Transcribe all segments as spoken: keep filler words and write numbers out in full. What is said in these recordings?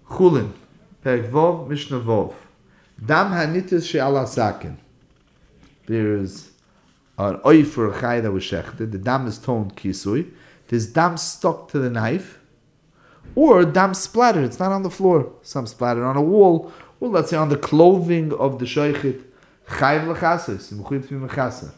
Chulin, Perek Vov, Mishnah Vov. Dam hanitis she'ala sakin. There's an oifer chay that was shechted. The dam is toned kisui. There's dam stuck to the knife, or dam splattered. It's not on the floor. Some splattered on a wall, or let's say on the clothing of the shaychit. Chayv lechasis, mechuyev to be mechasa.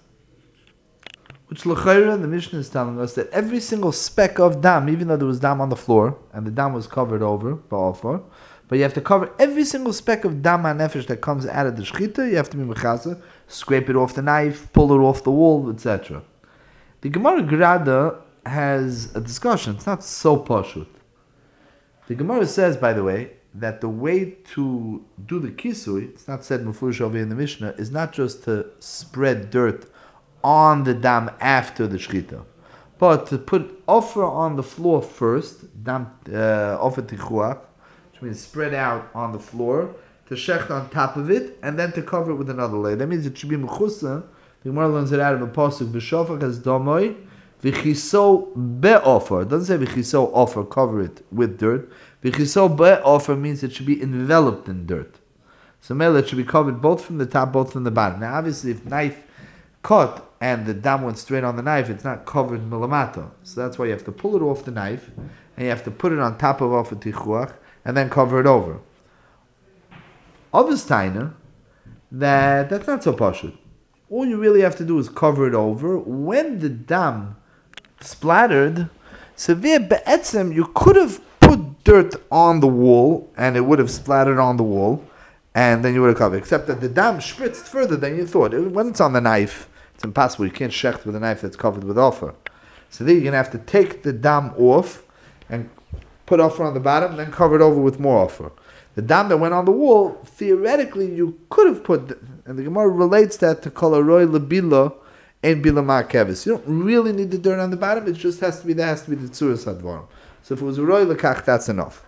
Which l'chayra, the Mishnah is telling us that every single speck of dam, even though there was dam on the floor and the dam was covered over ba'alfor, but you have to cover every single speck of dam ha'nefesh that comes out of the shchita. You have to be mechasa, scrape it off the knife, pull it off the wall, et cetera. The Gemara Grada has a discussion. It's not so pashut. The Gemara says, by the way, that the way to do the kisui, it's not said mufurish over in the Mishnah, is not just to spread dirt on the dam after the shchita, but to put offer on the floor first, dam uh, offer tichuach, which means spread out on the floor, to shecht on top of it, and then to cover it with another layer. That means it should be mechusa. The Gemara learns it out of a pasuk, v'shofach as domoi, v'chiso be'offer. It doesn't say v'chiso offer, cover it with dirt. V'chiso be'offer means it should be enveloped in dirt. So mele, it should be covered both from the top, both from the bottom. Now obviously if knife cut and the dam went straight on the knife, it's not covered milamato. So that's why you have to pull it off the knife, and you have to put it on top of offer tichuach, and then cover it over. Others taina that that's not so pashut. All you really have to do is cover it over. When the dam splattered, severe be'etzem, you could have put dirt on the wall, and it would have splattered on the wall, and then you would have covered. Except that the dam spritzed further than you thought. When it's on the knife, it's impossible. You can't shecht with a knife that's covered with offer. So then you're going to have to take the dam off and put offer on the bottom, then cover it over with more offer. The dam that went on the wall, theoretically, you could have put, and the Gemara relates that to kol haroy lebila and bila ma'akevis. You don't really need the dirt on the bottom. It just has to be, there has to be the tzuras hadvarim. So if it was a roy lekach, that's enough.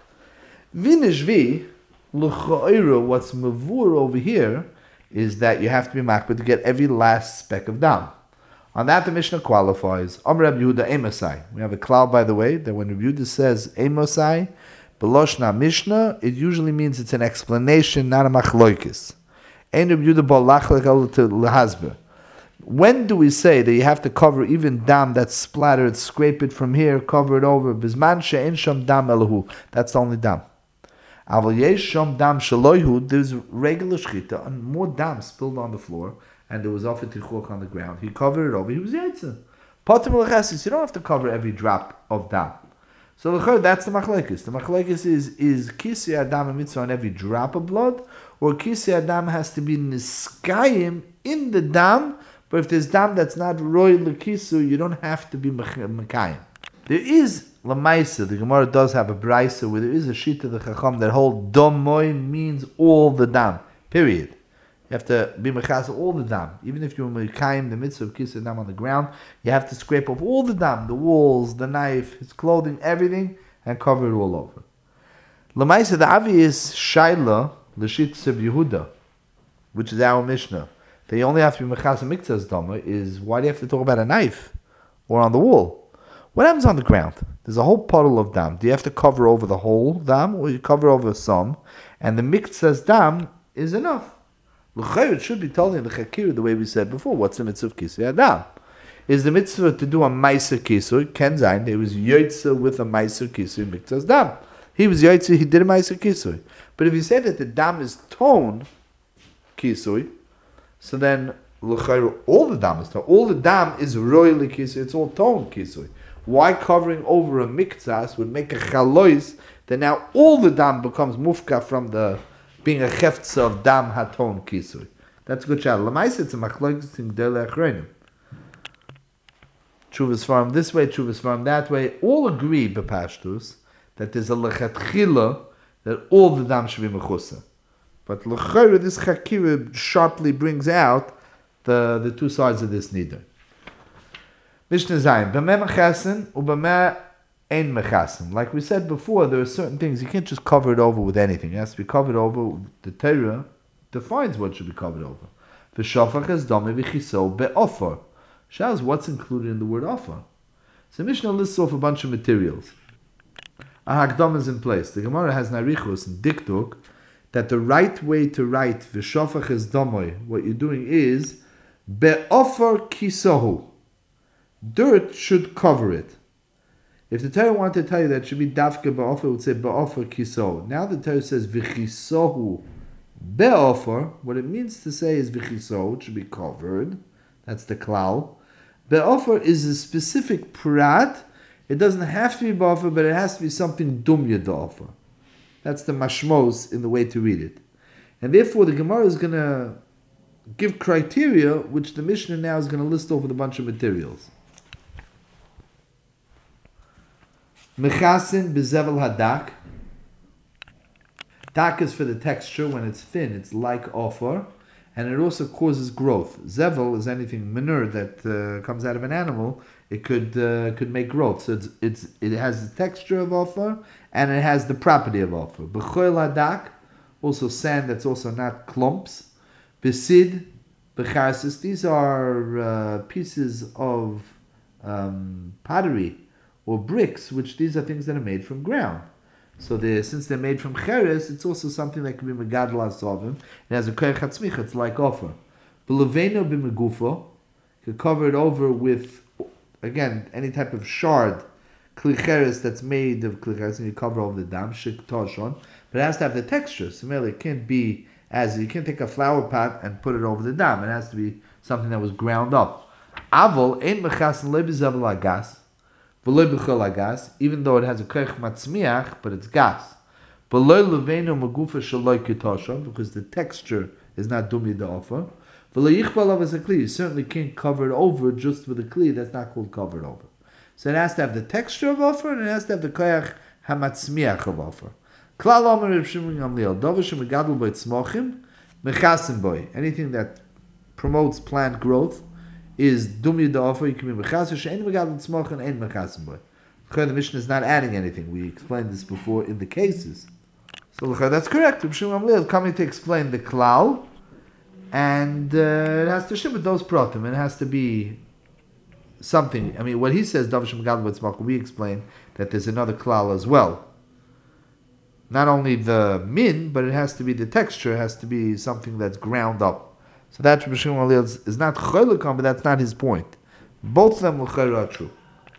Vinishvi, l'cha'ira, what's mavur over here is that you have to be makbid to get every last speck of dam. On that, the Mishnah qualifies. Amr Reb Yehuda Emosai. We have a cloud, by the way, that when Reb Yehuda says Emosai, Beloshna Mishnah, it usually means it's an explanation, not a machloikis. Ein Reb Yehuda bo lachlek el to lehasber. When do we say that you have to cover even dam that's splattered, scrape it from here, cover it over? Bizman she'en sham dam elahu. That's the only dam. Aval yesh sham dam shaloihu. There's regular shchita, and more dam spilled on the floor, and there was offered tichuach on the ground. He covered it over. He was yaitza. Patim lechasis. You don't have to cover every drop of dam. So that's the machlekes. The machlekes is is kisi adam a mitzvah on every drop of blood, or kisi adam has to be niskayim in the dam. But if there's dam that's not roy lekisu, you don't have to be mekayim. There is lamaisa. The Gemara does have a brisa where there is a shita the chacham that whole domoy means all the dam. Period. You have to be mechasa all the dam. Even if you're mekayim the mitzvah of kisi dam on the ground, you have to scrape off all the dam, the walls, the knife, his clothing, everything, and cover it all over. Lamaisa, the avi is shaila l'shitz of Yehuda, which is our Mishnah. They only have to be mechasa mikzas dama. Is why do you have to talk about a knife or on the wall? What happens on the ground? There's a whole puddle of dam. Do you have to cover over the whole dam, or you cover over some? And the mikzas dam is enough. It should be told in the Chakir the way we said before. What's the mitzvah of kisui adam? Is the mitzvah to do a meiser kisui? Ken zayin, there was yoitza with a meiser kisui mikzas dam. He was yoitza, he did a meiser kisui. But if you say that the dam is toned kisui, so then all the dam is toned. All the dam is royally kisui. It's all toned kisui. Why covering over a mikzas would make a chalois that now all the dam becomes mufka from the being a cheftza of dam haton kisui? That's a good shot. Lamaisa, it's a machlokes in Gdolei Achronim. Chuvas farm this way, Chuvas farm that way. All agree, bepashtus, that there's a lechatchila that all the dam should be mechusa. But l'chayra, this chakira sharply brings out the, the two sides of this neither. Mishnah Zayin, b'meh mechasen u'b'meh ein mechasen. Like we said before, there are certain things you can't just cover it over with anything. It has to be covered over. The Torah defines what should be covered over. V'shofach es dome v'chiso be'ofar. Shows what's included in the word offer. So Mishnah lists off a bunch of materials. a hakdam is in place. The Gemara has narichus and diktuk that the right way to write v'shofach es damoy, what you're doing is be'ofer kisohu. Dirt should cover it. If the Torah wanted to tell you that it should be dafka be'ofer, it would say be'ofer kisohu. Now the Torah says v'chisohu be'ofer. What it means to say is v'chisohu, it should be covered. That's the klal. Be'ofer is a specific prat. It doesn't have to be be'ofer, but it has to be something dumya d'ofer. That's the mashmos in the way to read it. And therefore the Gemara is going to give criteria which the Mishnah now is going to list over the bunch of materials. Mechasin bezevel hadak. Dak is for the texture. When it's thin, it's like offer, and it also causes growth. Zevel is anything manure that uh, comes out of an animal. It could uh, could make growth. So it's, it's it has the texture of offer, and it has the property of offer. B'choil hadak, also sand that's also not clumps. Besid, becharsis. These are uh, pieces of um, pottery or bricks, which these are things that are made from ground. So they, since they're made from cheres, it's also something that can be megadol asovim. It has a koyach hatzmicha, it's like offer. B'leveno b'megufo, you could cover it over with, again, any type of shard, kli cheres that's made of kli cheres, and you cover over the dam, shik toshon, but it has to have the texture. So it can't be as, you can't take a flower pot and put it over the dam. It has to be something that was ground up. Avol, ein mechasin lebizavel agas, even though it has a koich matzmiach, but it's gas. Because the texture is not dumi the offer. You certainly can't cover it over just with a kli. That's not called covered over. So it has to have the texture of offer, and it has to have the koich hamatzmiach of offer. Anything that promotes plant growth is dumi the offer. You can be mechaser she'en megadol tzmochen and mechasim boy. The Mishnah is not adding anything. We explained this before in the cases. So that's correct. Reb Shimon Gamliel is coming to explain the klal, and uh, it has to ship with those pratim. It has to be something. I mean, what he says, davar she'megadol tzmochen, we explain that there's another klal as well. Not only the min, but it has to be the texture. It has to be something that's ground up. So that Reb Shimon Gamliel is not choylekon, but that's not his point. Both of them are true.